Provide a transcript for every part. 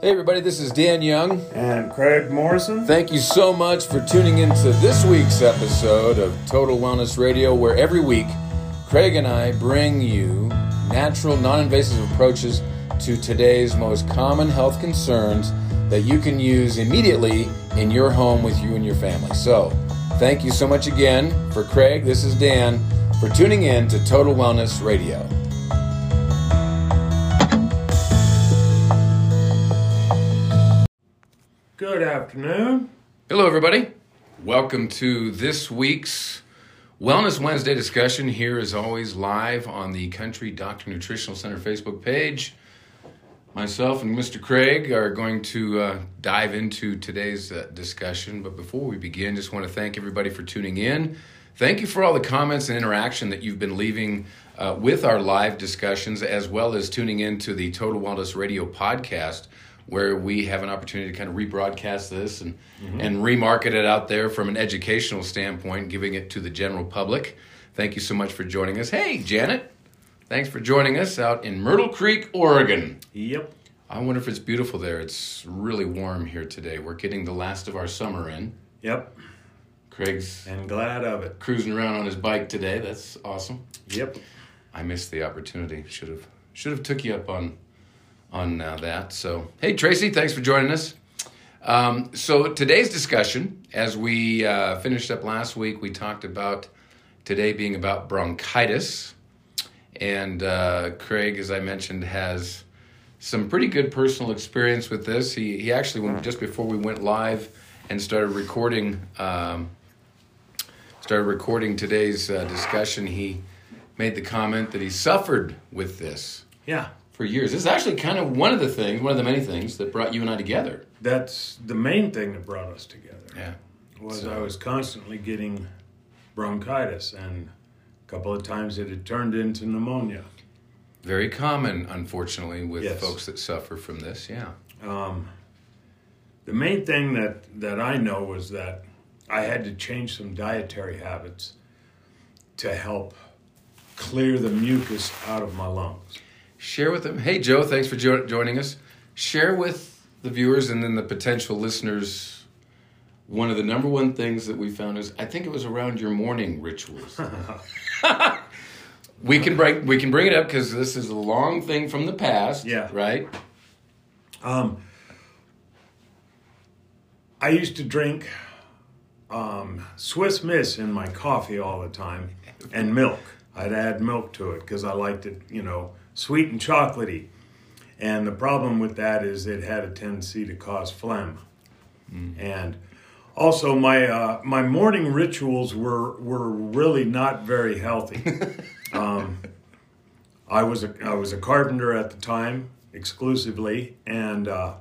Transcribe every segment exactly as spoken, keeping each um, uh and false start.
Hey everybody, this is Dan Young. And Craig Morrison. Thank you so much for tuning into this week's episode of Total Wellness Radio, where every week Craig and I bring you natural, non-invasive approaches to today's most common health concerns that you can use immediately in your home with you and your family. So, thank you so much again. For Craig, this is Dan, for tuning in to Total Wellness Radio. Good afternoon. Hello, everybody. Welcome to this week's Wellness Wednesday discussion. Here, as always, live on the Country Doctor Nutritional Center Facebook page. Myself and Mister Craig are going to uh, dive into today's uh, discussion. But before we begin, just want to thank everybody for tuning in. Thank you for all the comments and interaction that you've been leaving uh, with our live discussions, as well as tuning into the Total Wellness Radio podcast, where we have an opportunity to kind of rebroadcast this and, mm-hmm. and remarket it out there from an educational standpoint, giving it to the general public. Thank you so much for joining us. Hey, Janet, thanks for joining us out in Myrtle Creek, Oregon. Yep. I wonder if it's beautiful there. It's really warm here today. We're getting the last of our summer in. Yep. Craig's and glad of it. Cruising around on his bike today. That's awesome. Yep. I missed the opportunity. Should have should have took you up on on uh, that. So, hey, Tracy, thanks for joining us. Um, so today's discussion, as we uh, finished up last week, we talked about today being about bronchitis. And uh, Craig, as I mentioned, has some pretty good personal experience with this. He he actually, went, just before we went live and started recording, um, started recording today's uh, discussion, he made the comment that he suffered with this. Yeah. For years. This is actually kind of one of the things, one of the many things that brought you and I together. That's the main thing that brought us together. Yeah. Was so. I was constantly getting bronchitis, and a couple of times it had turned into pneumonia. Very common, unfortunately, with yes. folks that suffer from this, yeah. Um, the main thing that, that I know was that I had to change some dietary habits to help clear the mucus out of my lungs. Share with them. Hey, Joe, thanks for jo- joining us. Share with the viewers and then the potential listeners one of the number one things that we found is, I think it was around your morning rituals. we can bring we can bring it up because this is a long thing from the past, yeah. right? Um, I used to drink um, Swiss Miss in my coffee all the time, and milk. I'd add milk to it because I liked it, you know, sweet and chocolatey. And the problem with that is it had a tendency to cause phlegm. Mm. And also my uh, my morning rituals were were really not very healthy. um, I was a I was a carpenter at the time exclusively, and uh,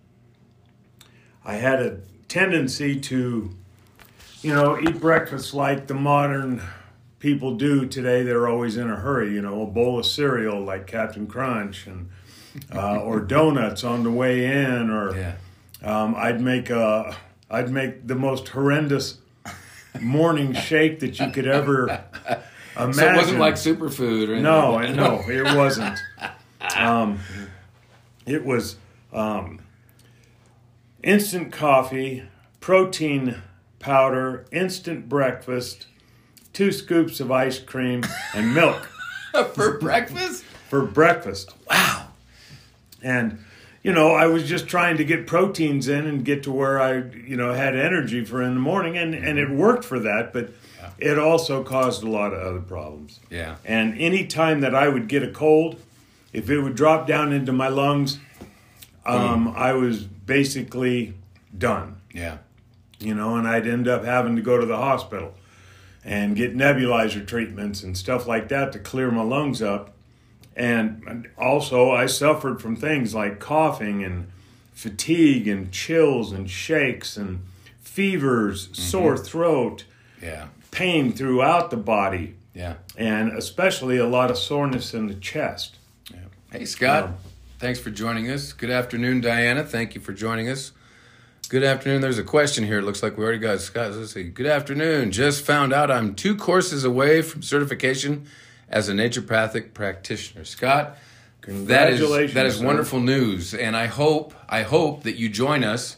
I had a tendency to, you know, eat breakfast like the modern people do today. They're always in a hurry, you know, a bowl of cereal like Captain Crunch, and uh, or donuts on the way in, or yeah. um, I'd make a, I'd make the most horrendous morning shake that you could ever imagine. So it wasn't like superfood or anything? No, no, it wasn't. Um, it was um, instant coffee, protein powder, instant breakfast, two scoops of ice cream, and milk. For breakfast? For breakfast. Wow. And, you know, I was just trying to get proteins in and get to where I, you know, had energy for in the morning, and, and it worked for that, but yeah. It also caused a lot of other problems. Yeah. And any time that I would get a cold, if it would drop down into my lungs, um, mm. I was basically done. Yeah. You know, and I'd end up having to go to the hospital and get nebulizer treatments and stuff like that to clear my lungs up. And also I suffered from things like coughing and fatigue and chills and shakes and fevers, mm-hmm. sore throat, yeah, pain throughout the body, yeah, and especially a lot of soreness in the chest. Yeah. Hey, Scott, um, thanks for joining us. Good afternoon, Diana. Thank you for joining us. Good afternoon. There's a question here. It looks like we already got Scott. Let's see. Good afternoon. Just found out I'm two courses away from certification as a naturopathic practitioner. Scott, Congratulations. That is, that is sir. wonderful news. And I hope, I hope that you join us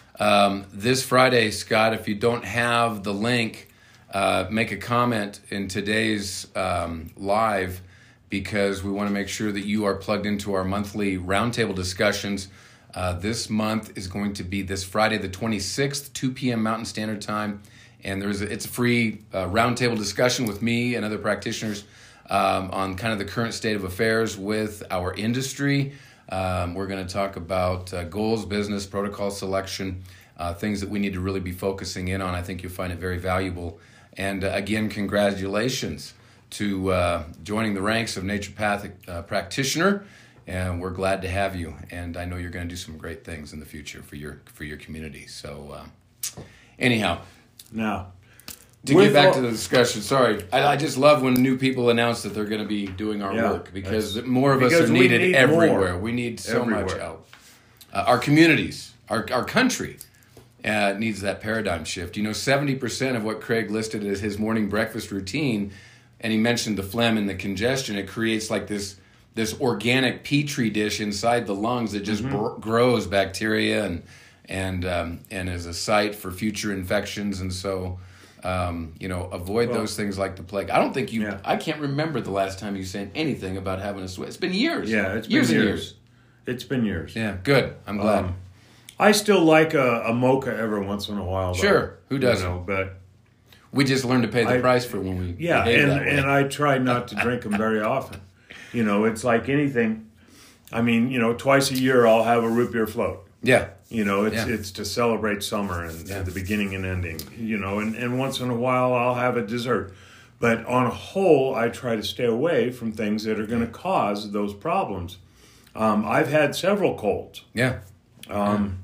um, this Friday, Scott. If you don't have the link, uh, make a comment in today's um, live, because we want to make sure that you are plugged into our monthly roundtable discussions. Uh, this month is going to be this Friday, the twenty-sixth, two p.m. Mountain Standard Time. And there's a, it's a free uh, roundtable discussion with me and other practitioners um, on kind of the current state of affairs with our industry. Um, we're going to talk about uh, goals, business, protocol selection, uh, things that we need to really be focusing in on. I think you'll find it very valuable. And uh, again, congratulations to uh, joining the ranks of naturopathic uh, practitioner. And we're glad to have you. And I know you're going to do some great things in the future for your for your community. So uh, anyhow, now to get back all, to the discussion, sorry, I, I just love when new people announce that they're going to be doing our yeah, work, because more of us are we needed need everywhere. More. We need so everywhere. much help. Uh, our communities, our our country uh, needs that paradigm shift. You know, seventy percent of what Craig listed as his morning breakfast routine, and he mentioned the phlegm and the congestion, it creates like this this organic petri dish inside the lungs that just mm-hmm. br- grows bacteria and and um, and is a site for future infections. And so, um, you know, avoid well, those things like the plague. I don't think you. Yeah. I can't remember the last time you said anything about having a sweat. It's been years. Yeah, it's years been and years. years. It's been years. Yeah, good. I'm glad. Um, I still like a, a mocha every once in a while. Though, sure, who doesn't? You know, but we just learned to pay the I, price for when we. Yeah, behave and that way. and I try not to drink them very often. You know, it's like anything. I mean, you know, twice a year I'll have a root beer float. Yeah. You know, it's Yeah. it's to celebrate summer and Yeah. at the beginning and ending. You know, and, and once in a while I'll have a dessert. But on a whole, I try to stay away from things that are going to cause those problems. Um, I've had several colds. Yeah. Um,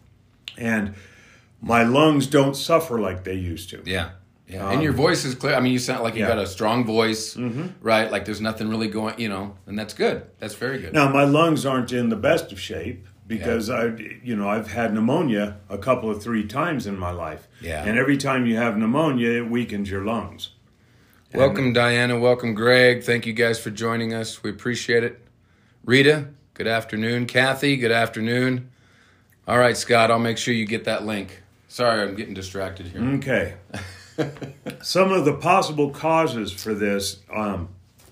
and my lungs don't suffer like they used to. Yeah. Yeah, Um, and your voice is clear. I mean, you sound like you've yeah. got a strong voice, Mhm. right? Like there's nothing really going, you know, and that's good. That's very good. Now, my lungs aren't in the best of shape because I, you know, I've had pneumonia a couple of three times in my life. Yeah. And every time you have pneumonia, it weakens your lungs. And Welcome, Diana. Welcome, Greg. Thank you guys for joining us. We appreciate it. Rita, good afternoon. Kathy, good afternoon. All right, Scott, I'll make sure you get that link. Sorry, I'm getting distracted here. Okay. Some of the possible causes for this. Um,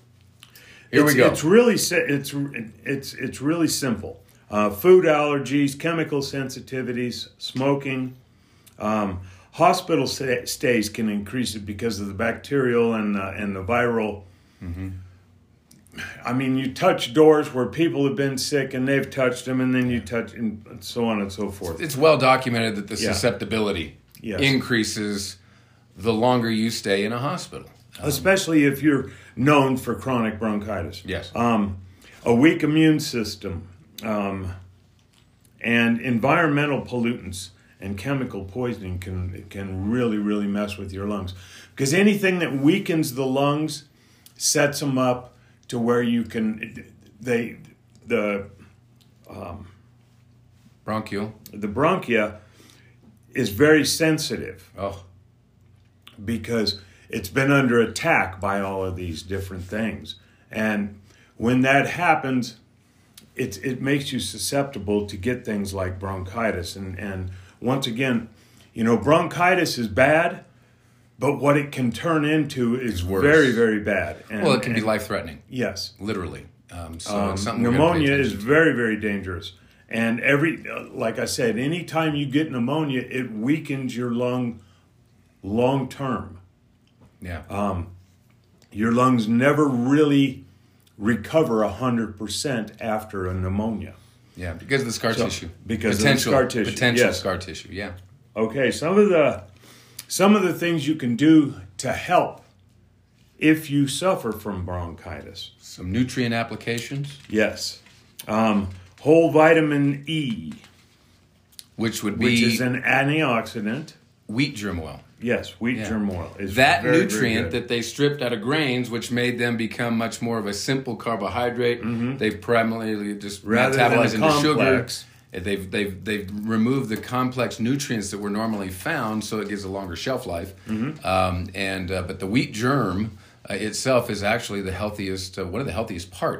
Here it's, we go. It's really si- it's it's it's really simple. Uh, food allergies, chemical sensitivities, smoking. Um, hospital sta- stays can increase it because of the bacterial and uh, and the viral. Mm-hmm. I mean, you touch doors where people have been sick and they've touched them, and then you touch, and so on and so forth. It's well documented that the Yeah. susceptibility Yes. increases the longer you stay in a hospital. Especially if you're known for chronic bronchitis. Yes. Um, a weak immune system um, and environmental pollutants and chemical poisoning can can really, really mess with your lungs. Because anything that weakens the lungs sets them up to where you can, they, the, um, Bronchial. the bronchia is very sensitive. Oh, Because it's been under attack by all of these different things. And when that happens, it, it makes you susceptible to get things like bronchitis. And, and once again, you know, bronchitis is bad, but what it can turn into is worse. very, very bad. And, well, it can be and- life-threatening, Yes. literally. Um, so Um, it's something we're gonna pay pneumonia is attention to. very, very dangerous. And every, uh, like I said, anytime you get pneumonia, it weakens your lung long term. Yeah. Um, your lungs never really recover one hundred percent after a pneumonia. Yeah, because of the scar So, tissue. because of the potential, scar tissue, Potential yes. scar tissue, yeah. Okay, some of the some of the things you can do to help if you suffer from bronchitis. Some nutrient applications, Yes. Um, whole vitamin E, which would be which is an antioxidant. wheat germ oil. Yes, wheat Yeah. germ oil is That very, very nutrient good. that they stripped out of grains, which made them become much more of a simple carbohydrate. They've primarily just Mm-hmm. Rather than metabolized into sugar. complex. They've they've they've removed the complex nutrients that were normally found, so it gives a longer shelf life. Mm-hmm. Um, and uh, but the wheat germ uh, itself is actually the healthiest, uh, one of the healthiest parts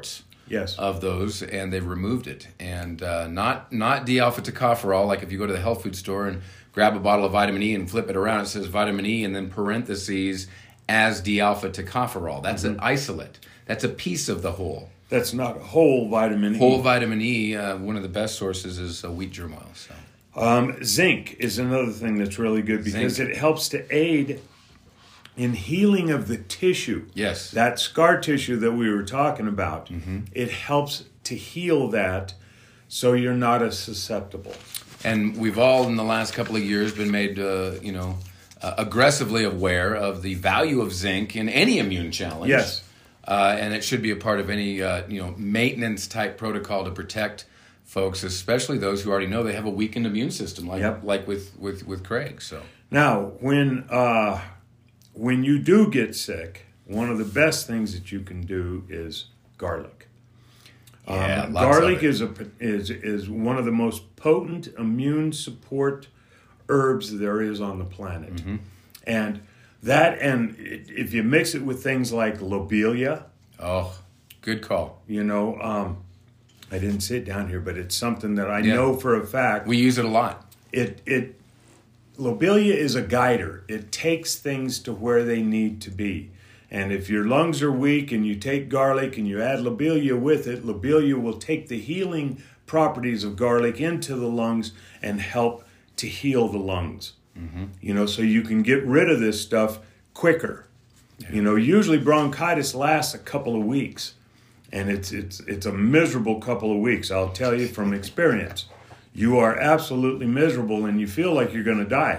yes. of those, and they've removed it. And uh, not not D-alpha tocopherol, like if you go to the health food store and grab a bottle of vitamin E and flip it around, it says vitamin E and then parentheses as D-alpha tocopherol. That's mm-hmm. an isolate. That's a piece of the whole. That's not whole vitamin E. Whole vitamin E, uh, one of the best sources is uh, wheat germ oil. So. Um, zinc is another thing that's really good because zinc. It helps to aid in healing of the tissue. Yes. That scar tissue that we were talking about, mm-hmm. it helps to heal that so you're not as susceptible. And we've all, in the last couple of years, been made, uh, you know, uh, aggressively aware of the value of zinc in any immune challenge. Yes. Uh, and it should be a part of any, uh, you know, maintenance type protocol to protect folks, especially those who already know they have a weakened immune system, like yep. like with, with, with Craig. So now, when uh, when you do get sick, one of the best things that you can do is garlic. Yeah, um, lots garlic of it. is a is is one of the most potent immune support herbs there is on the planet, mm-hmm. and that and if you mix it with things like lobelia, oh, good call. You know, um, I didn't sit down here, but it's something that I yeah. know for a fact. We use it a lot. It it lobelia is a guider. It takes things to where they need to be. And if your lungs are weak and you take garlic and you add lobelia with it, lobelia will take the healing properties of garlic into the lungs and help to heal the lungs. Mm-hmm. You know, so you can get rid of this stuff quicker. Yeah. You know, usually bronchitis lasts a couple of weeks, and it's it's it's a miserable couple of weeks. I'll tell you from experience. You are absolutely miserable, and you feel like you're going to die.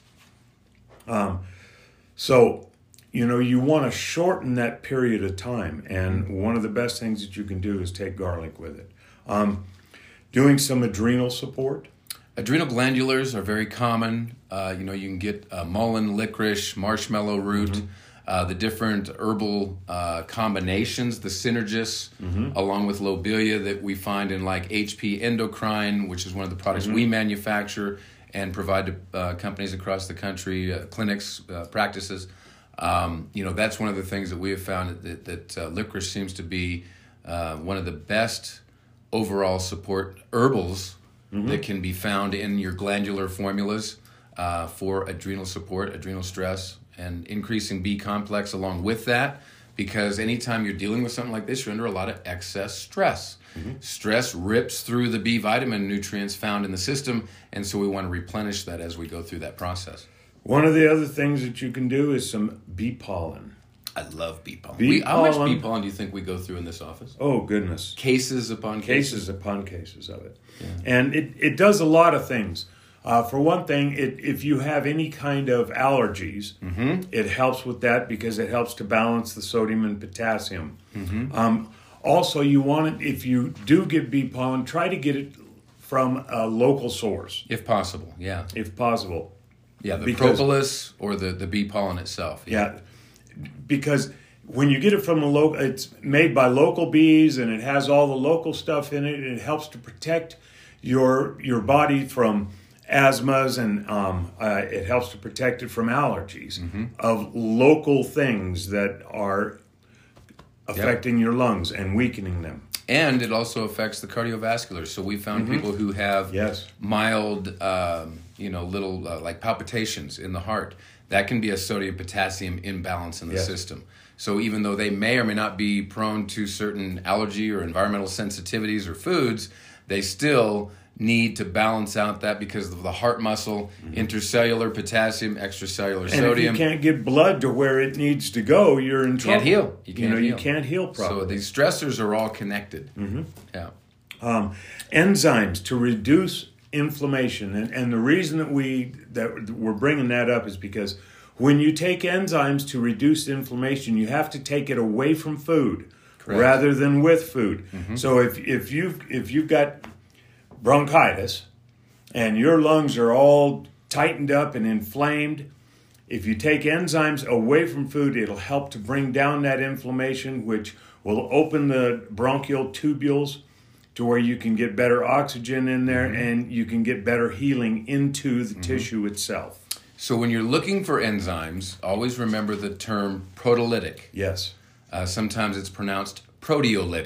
Um, so, you know, you want to shorten that period of time, and one of the best things that you can do is take garlic with it. Um, doing some adrenal support. Adrenal glandulars are very common. Uh, you know, you can get uh, mullein, licorice, marshmallow root, mm-hmm. uh, the different herbal uh, combinations, the synergists, mm-hmm. along with lobelia that we find in like H P Endocrine, which is one of the products mm-hmm. we manufacture and provide to uh, companies across the country, uh, clinics, uh, practices. Um, you know, that's one of the things that we have found that, that uh, licorice seems to be uh, one of the best overall support herbals mm-hmm. that can be found in your glandular formulas uh, for adrenal support, adrenal stress, and increasing B complex along with that, because anytime you're dealing with something like this, you're under a lot of excess stress. Mm-hmm. Stress rips through the B vitamin nutrients found in the system, and so we want to replenish that as we go through that process. One of the other things that you can do is some bee pollen. I love bee pollen. Bee we, how pollen. much bee pollen do you think we go through in this office? Oh, goodness. Cases upon cases? Cases upon cases of it. Yeah. And it, it does a lot of things. Uh, for one thing, it, if you have any kind of allergies, mm-hmm. it helps with that because it helps to balance the sodium and potassium. Mm-hmm. Um, also, you want it, if you do get bee pollen, try to get it from a local source. If possible, yeah. If possible. Yeah, the because, propolis or the, the bee pollen itself. Yeah. yeah, because when you get it from a local, it's made by local bees and it has all the local stuff in it. And it helps to protect your your body from asthmas and um, uh, it helps to protect it from allergies mm-hmm. of local things that are affecting yep. your lungs and weakening them. And it also affects the cardiovascular. So we found mm-hmm. people who have yes. mild, um, you know, little uh, like palpitations in the heart. That can be a sodium-potassium imbalance in the yes. system. So even though they may or may not be prone to certain allergy or environmental sensitivities or foods, they still need to balance out that because of the heart muscle, mm-hmm. intercellular potassium, extracellular and sodium. And if you can't get blood to where it needs to go, you're in trouble. Can't heal. You, can't you know, heal. you can't heal properly. So these stressors are all connected. Mm-hmm. Yeah. Um, enzymes to reduce inflammation, and, and the reason that we that we're bringing that up is because when you take enzymes to reduce inflammation, you have to take it away from food Correct. rather than with food. Mm-hmm. So if if you've if you've got bronchitis and your lungs are all tightened up and inflamed, if you take enzymes away from food, it'll help to bring down that inflammation, which will open the bronchial tubules to where you can get better oxygen in there mm-hmm. and you can get better healing into the mm-hmm. tissue itself. So when you're looking for enzymes, always remember the term proteolytic. Yes. Uh, sometimes it's pronounced proteolytic.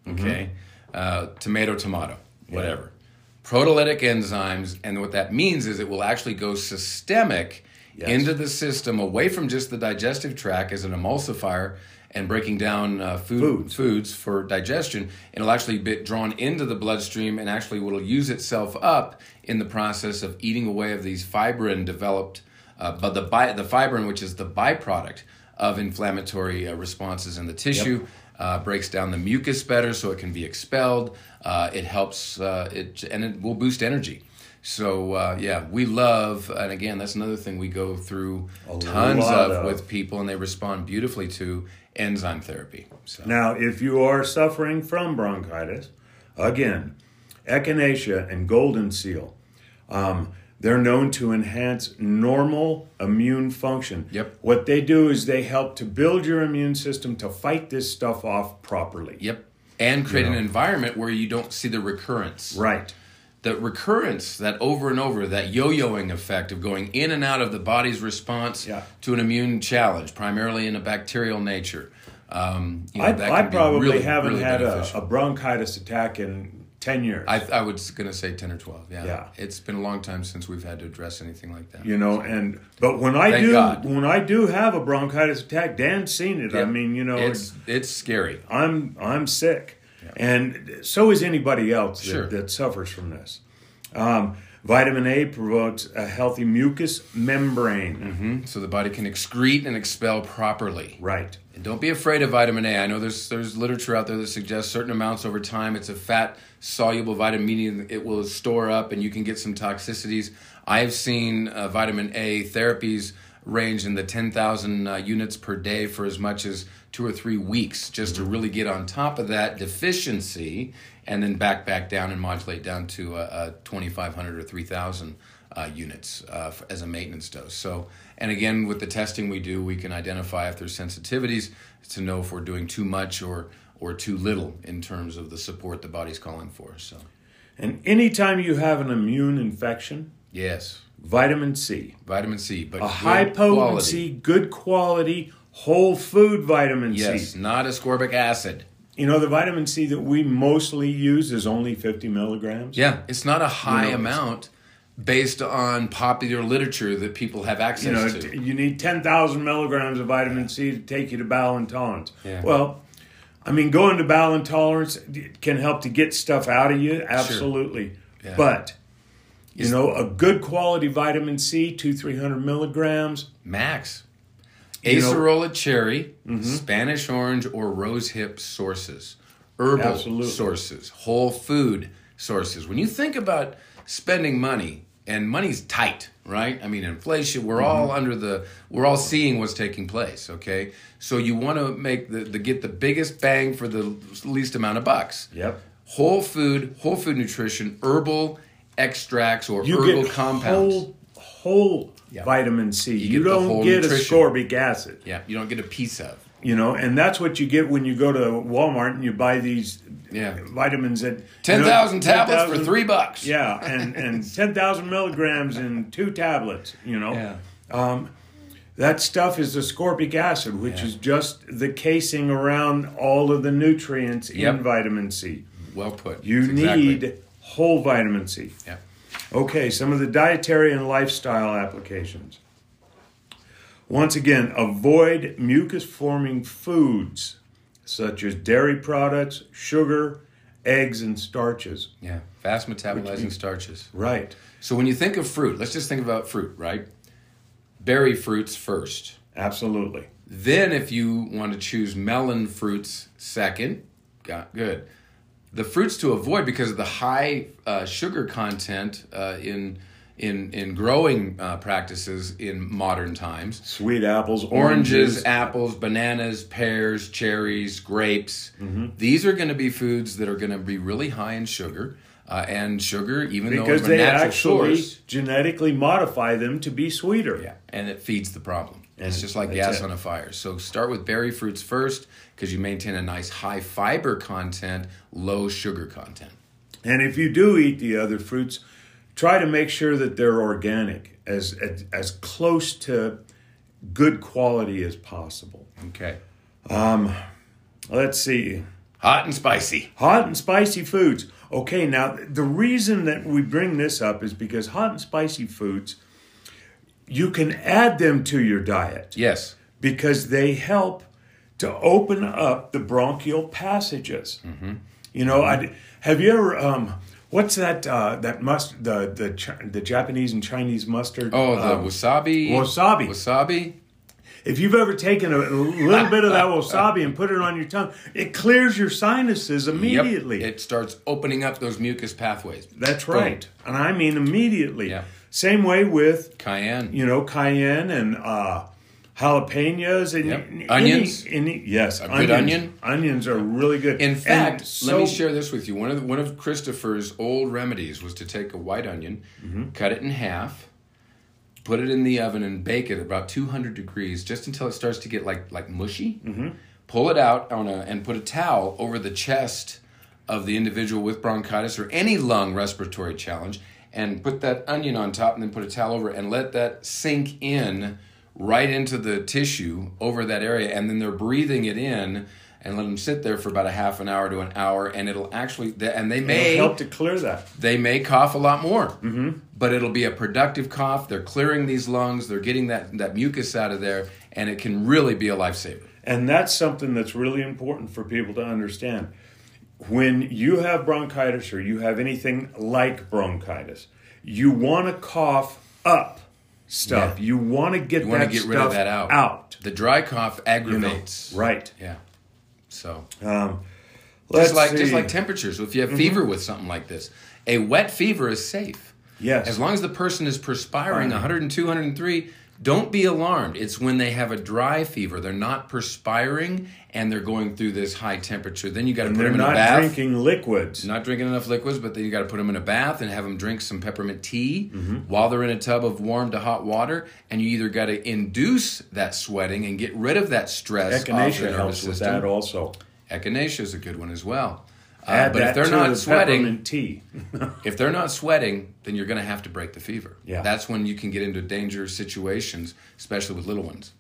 okay? Mm-hmm. Uh, tomato, tomato, whatever. Yeah. Proteolytic enzymes, and what that means is it will actually go systemic yes. into the system, away from just the digestive tract as an emulsifier and breaking down uh, food, foods. foods for digestion. It'll actually be drawn into the bloodstream and actually will use itself up in the process of eating away of these fibrin developed, uh, but the bi- the fibrin, which is the byproduct of inflammatory uh, responses in the tissue. Yep. Uh, breaks down the mucus better so it can be expelled. Uh, it helps, uh, it and it will boost energy. So, uh, yeah, we love, and again, that's another thing we go through a tons of, of with people, and they respond beautifully to enzyme therapy. So. Now, if you are suffering from bronchitis, again, echinacea and golden seal, um, they're known to enhance normal immune function. Yep. What they do is they help to build your immune system to fight this stuff off properly. Yep. And create you know? an environment where you don't see the recurrence. Right. The recurrence, that over and over, that yo-yoing effect of going in and out of the body's response yeah. to an immune challenge, primarily in a bacterial nature. Um, you know, I, that I can probably be really, haven't really had beneficial. a, a bronchitis attack in ten years. I, I was going to say ten or twelve. Yeah. yeah, it's been a long time since we've had to address anything like that. You know, and but when I Thank do, God. when I do have a bronchitis attack, Dan's seen it. Yep. I mean, you know, it's it's scary. I'm I'm sick, yeah. and so is anybody else that, sure. that suffers from this. Um, vitamin A promotes a healthy mucous membrane, mm-hmm. so the body can excrete and expel properly. Right. And don't be afraid of vitamin A. I know there's there's literature out there that suggests certain amounts over time. It's a fat soluble vitamin, meaning it will store up and you can get some toxicities. I've seen uh, vitamin A therapies range in the ten thousand uh, units per day for as much as two or three weeks just to really get on top of that deficiency and then back back down and modulate down to uh, uh, twenty-five hundred or three thousand uh, units uh, as a maintenance dose. So, and again, with the testing we do, we can identify if there's sensitivities to know if we're doing too much or or too little in terms of the support the body's calling for. So, and anytime you have an immune infection, yes, vitamin C, vitamin C, but a high potency, good quality, whole food vitamin yes, C. Yes, not ascorbic acid. You know, the vitamin C that we mostly use is only fifty milligrams. Yeah, it's not a high you know, amount based on popular literature that people have access you know, to. You need ten thousand milligrams of vitamin C to take you to bowel intolerance. Yeah. Well, I mean, going to bowel intolerance can help to get stuff out of you, absolutely. Sure. Yeah. But, you know, a good quality vitamin C, two, three hundred milligrams. Max. You know, Acerola cherry, mm-hmm. Spanish orange, or rosehip sources. Herbal Absolutely. sources. Whole food sources. When you think about spending money, and money's tight, right? I mean, inflation, we're mm-hmm. all under the, we're all seeing what's taking place, okay? So you want to make the, the, get the biggest bang for the least amount of bucks. Yep. Whole food, whole food nutrition, herbal extracts or you herbal get compounds. Whole, whole yeah. vitamin C. You, you get don't get nutrition. ascorbic acid. Yeah, you don't get a piece of. You know, and that's what you get when you go to Walmart and you buy these yeah. vitamins at ten thousand you know, tablets ten, for three bucks. Yeah, and and ten thousand milligrams in two tablets. You know, yeah. um, that stuff is ascorbic acid, which yeah. is just the casing around all of the nutrients yep. in vitamin C. Well put. You That's need exactly. whole vitamin C. Yeah. Okay, some of the dietary and lifestyle applications. Once again, avoid mucus-forming foods such as dairy products, sugar, eggs, and starches. Yeah, fast metabolizing starches. Right. So when you think of fruit, let's just think about fruit, right? Berry fruits first. Absolutely. Then if you want to choose melon fruits second, got good. The fruits to avoid because of the high uh, sugar content uh, in in in growing uh, practices in modern times. Sweet apples, oranges, oranges apples, bananas, pears, cherries, grapes. Mm-hmm. These are going to be foods that are going to be really high in sugar. Uh, and sugar, even because though it's a they natural actually source, genetically modify them to be sweeter. yeah, and it feeds the problem. And it's just like that's gas it. on a fire. So start with berry fruits first because you maintain a nice high fiber content, low sugar content. And if you do eat the other fruits, try to make sure that they're organic, as as, as close to good quality as possible. Okay. Um, let's see. Hot and spicy. Hot and spicy foods. Okay, now the reason that we bring this up is because hot and spicy foods, you can add them to your diet. Yes. Because they help to open up the bronchial passages. Mm-hmm. You know, I, have you ever, um, what's that, uh, that must the, the, the Japanese and Chinese mustard? Oh, the um, wasabi. Wasabi. Wasabi. If you've ever taken a little bit of that wasabi and put it on your tongue, it clears your sinuses immediately. Yep. It starts opening up those mucus pathways. That's right. Boom. And I mean immediately. Yeah. Same way with cayenne. You know, cayenne and uh, jalapenos and yep. any, onions. Any, yes, a onions. good onion. Onions are really good. In fact, so, let me share this with you. One of the, one of Christopher's old remedies was to take a white onion, mm-hmm. cut it in half, put it in the oven and bake it at about two hundred degrees just until it starts to get like like mushy. Mm-hmm. Pull it out on a and put a towel over the chest of the individual with bronchitis or any lung respiratory challenge, and put that onion on top and then put a towel over it and let that sink in right into the tissue over that area, and then they're breathing it in and let them sit there for about a half an hour to an hour, and it'll actually, and they may it'll help to clear that. They may cough a lot more, mm-hmm. but it'll be a productive cough. They're clearing these lungs, they're getting that, that mucus out of there, and it can really be a lifesaver. And that's something that's really important for people to understand. When you have bronchitis or you have anything like bronchitis, you want to cough up stuff. Yeah. You want to get you that want to get stuff rid of that out. out. The dry cough aggravates. You know, right. Yeah. So, um, let's just like see. just like temperatures. If you have mm-hmm. fever with something like this, a wet fever is safe. Yes. As long as the person is perspiring Fine. one hundred two, one hundred three, don't be alarmed. It's when they have a dry fever, they're not perspiring and they're going through this high temperature. Then you got to put them in a bath. They're not drinking liquids. Not drinking enough liquids, but then you got to put them in a bath and have them drink some peppermint tea mm-hmm. while they're in a tub of warm to hot water. And you either got to induce that sweating and get rid of that stress. Echinacea helps with that also. Echinacea is a good one as well. Add uh, but that if they're to not the sweating, peppermint tea. if they're not sweating, then you're going to have to break the fever. Yeah. That's when you can get into dangerous situations, especially with little ones.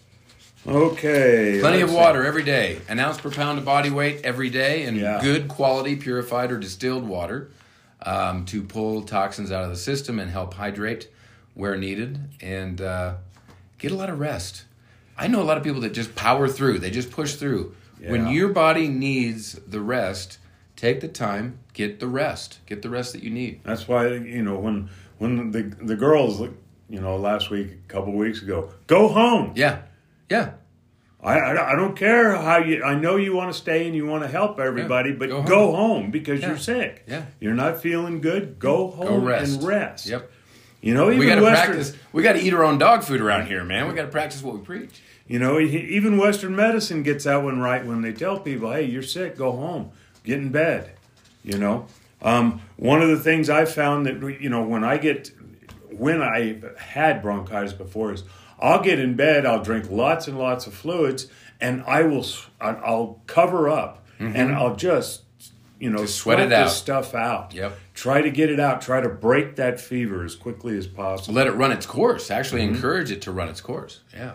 Okay. Plenty of water see. every day. An ounce per pound of body weight every day, and yeah. good quality purified or distilled water um, to pull toxins out of the system and help hydrate where needed, and uh, get a lot of rest. I know a lot of people that just power through. They just push through. Yeah. When your body needs the rest, take the time, get the rest. Get the rest that you need. That's why, you know, when when the the girls, you know, last week, a couple of weeks ago, go home. Yeah, yeah. I, I, I don't care how you, I know you want to stay and you want to help everybody, yeah. but go home, go home because yeah. you're sick. Yeah. You're not feeling good. Go home go rest. and rest. Yep. You know, even we got to Western, practice. We got to eat our own dog food around here, man. We got to practice what we preach. You know, even Western medicine gets that one right when they tell people, hey, you're sick, go home, get in bed, you know. Um, one of the things I found that, you know, when I get, when I had bronchitis before is I'll get in bed, I'll drink lots and lots of fluids, and I will, I'll cover up, mm-hmm. and I'll just, you know, just sweat, sweat it out. this stuff out. Yep. Try to get it out. Try to break that fever as quickly as possible. Let it run its course. Actually mm-hmm. encourage it to run its course. Yeah.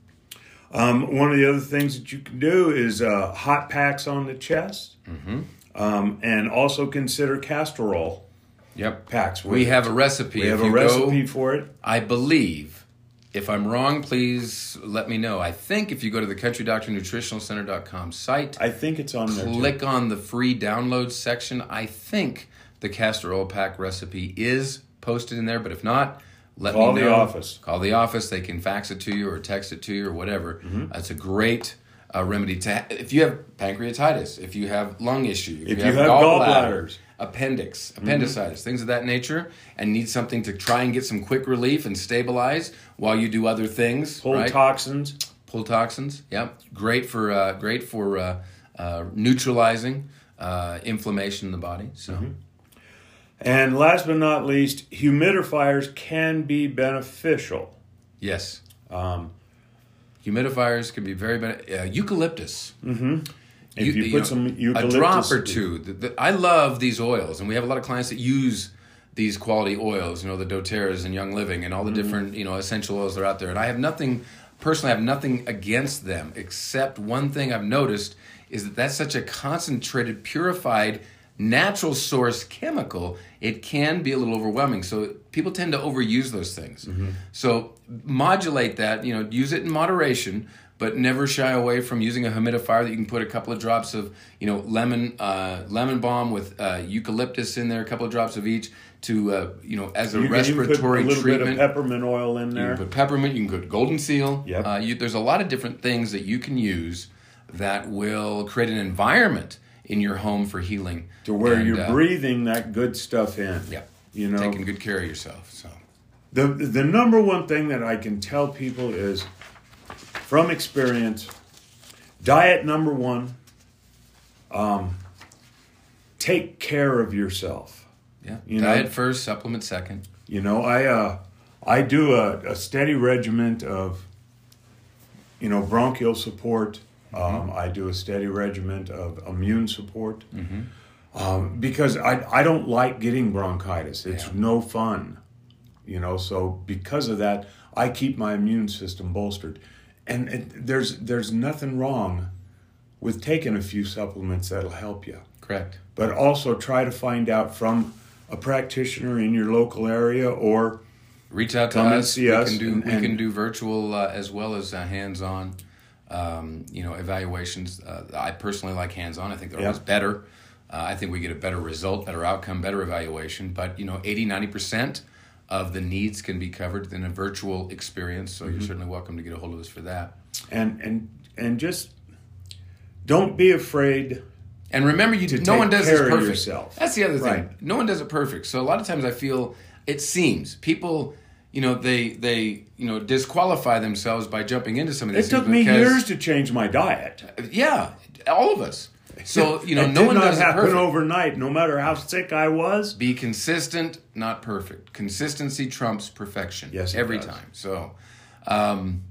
Um, one of the other things that you can do is uh, hot packs on the chest, mm-hmm. um, and also consider castor oil. Yep, packs. We have a recipe. We have if a recipe go, for it. I believe. If I'm wrong, please let me know. I think if you go to the country doctor nutritional center dot com site, I think it's on there. Click too. on the free download section. I think the castor oil pack recipe is posted in there, but if not, let Call me know. the office. Call the office. They can fax it to you or text it to you or whatever. Mm-hmm. That's a great uh, remedy to ha- if you have pancreatitis, if you have lung issue, if, if you, you have, have gallbladder, gallbladders, appendix, appendicitis, mm-hmm. things of that nature, and need something to try and get some quick relief and stabilize while you do other things. pull right? toxins. Pull toxins. Yep, great for uh, great for uh, uh, neutralizing uh, inflammation in the body. So. Mm-hmm. And last but not least, humidifiers can be beneficial. Yes. Um, Humidifiers can be very beneficial. Uh, eucalyptus. Mm-hmm. If you, you, put you know, some eucalyptus. A drop or two. The, the, I love these oils, and we have a lot of clients that use these quality oils, you know, the doTERRAs and Young Living and all the mm-hmm. different, you know, essential oils that are out there. And I have nothing, personally, I have nothing against them, except one thing I've noticed is that that's such a concentrated, purified, natural source chemical, it can be a little overwhelming. So people tend to overuse those things. Mm-hmm. So modulate that, you know, use it in moderation, but never shy away from using a humidifier that you can put a couple of drops of, you know, lemon uh, lemon balm with uh, eucalyptus in there, a couple of drops of each to, uh, you know, as a you respiratory can put a little treatment. bit of peppermint oil in there. You can put peppermint, you can put golden seal. Yep. Uh, you, there's a lot of different things that you can use that will create an environment in your home for healing. To where and, you're uh, breathing that good stuff in. Yeah. You know, taking good care of yourself. So the the number one thing that I can tell people is, from experience, diet number one, um, take care of yourself. Yeah. You Diet know, first, supplement second. You know, I uh, I do a, a steady regimen of, you know, bronchial support. Mm-hmm. Um, I do a steady regimen of immune support. Mm-hmm. Um, because I I don't like getting bronchitis. It's Yeah. no fun, you know. So because of that, I keep my immune system bolstered, and it, there's there's nothing wrong with taking a few supplements that'll help you. Correct. But also try to find out from a practitioner in your local area, or reach out to come us. and see we us Can do, and- we and- can do virtual uh, as well as uh, hands-on. Um, you know, evaluations. Uh, I personally like hands-on. I think they're Yeah. always better. Uh, I think we get a better result, better outcome, better evaluation. But, you know, eighty, ninety percent of the needs can be covered in a virtual experience. So mm-hmm. you're certainly welcome to get a hold of us for that. And and and just don't be afraid. And remember, you to no take one does this care of perfect. yourself. That's the other thing. Right. No one does it perfect. So a lot of times I feel, it seems, people, you know, they, they you know, disqualify themselves by jumping into some of these It things. took me because- years to change my diet. Yeah, all of us. So, you know, it no did one not does it happen perfect. overnight, no matter how sick I was. Be consistent, not perfect. Consistency trumps perfection. Yes, it every does. time. So, um,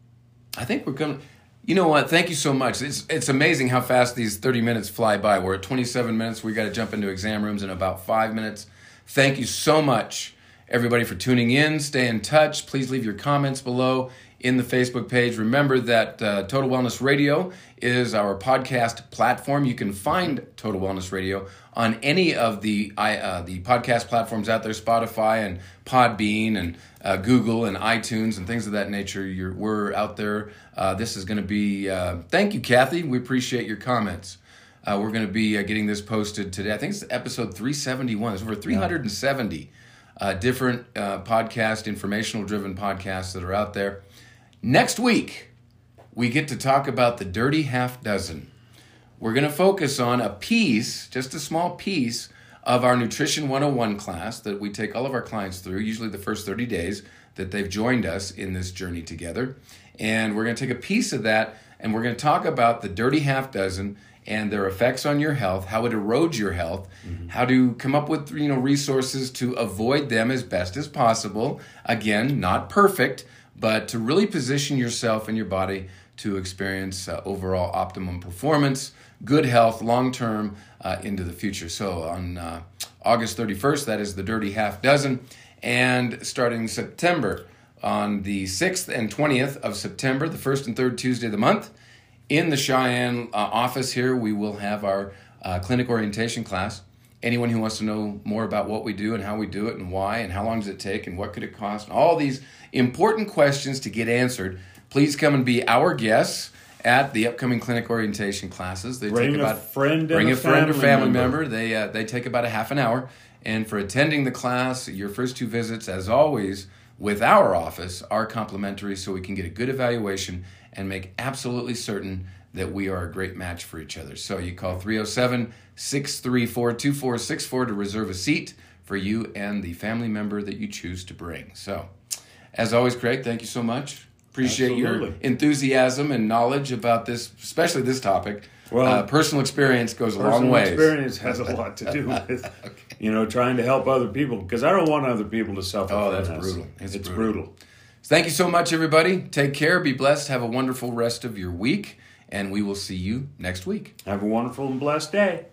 I think we're going to... You know what? Thank you so much. It's it's amazing how fast these thirty minutes fly by. We're at twenty-seven minutes. We got to jump into exam rooms in about five minutes. Thank you so much, everybody, for tuning in. Stay in touch. Please leave your comments below in the Facebook page. Remember that uh, Total Wellness Radio is our podcast platform. You can find Total Wellness Radio on any of the uh, the podcast platforms out there, Spotify and Podbean and uh, Google and iTunes and things of that nature. You're, we're out there. Uh, this is going to be, uh, thank you, Kathy. We appreciate your comments. Uh, we're going to be uh, getting this posted today. I think it's episode three seventy-one. There's over three hundred seventy uh, different uh, podcast, informational-driven podcasts that are out there. Next week, we get to talk about the dirty half dozen. We're going to focus on a piece, just a small piece, of our Nutrition one oh one class that we take all of our clients through, usually the first thirty days that they've joined us in this journey together. And we're going to take a piece of that, and we're going to talk about the dirty half dozen and their effects on your health, how it erodes your health, mm-hmm. how to come up with, you know, resources to avoid them as best as possible. Again, not perfect, but to really position yourself and your body to experience uh, overall optimum performance, good health, long-term uh, into the future. So on uh, August thirty-first, that is the Dirty Half Dozen. And starting September, on the sixth and twentieth of September, the first and third Tuesday of the month, in the Cheyenne uh, office here, we will have our uh, clinic orientation class. Anyone who wants to know more about what we do and how we do it and why and how long does it take and what could it cost, and all these important questions to get answered, please come and be our guests at the upcoming clinic orientation classes. They bring take about a friend and bring a, a friend or family family member. member. They uh, they take about a half an hour. And for attending the class, your first two visits, as always, with our office are complimentary, so we can get a good evaluation and make absolutely certain that we are a great match for each other. So you call three oh seven, six three four, two four six four to reserve a seat for you and the family member that you choose to bring. So, as always, Craig, thank you so much. Appreciate Absolutely. your enthusiasm and knowledge about this, especially this topic. Well, uh, personal experience goes a long Personal ways. experience has a lot to do with, okay. you know, trying to help other people, because I don't want other people to suffer. Oh, from that's this. brutal. It's, It's brutal. brutal. Thank you so much, everybody. Take care. Be blessed. Have a wonderful rest of your week. And we will see you next week. Have a wonderful and blessed day.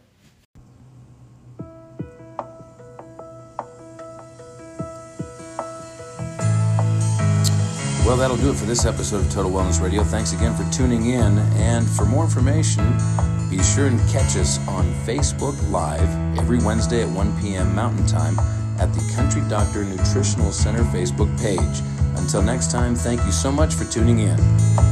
Well, that'll do it for this episode of Total Wellness Radio. Thanks again for tuning in. And for more information, Be sure and catch us on Facebook Live every Wednesday at one p.m. Mountain Time at the Country Doctor Nutritional Center Facebook page. Until next time, thank you so much for tuning in.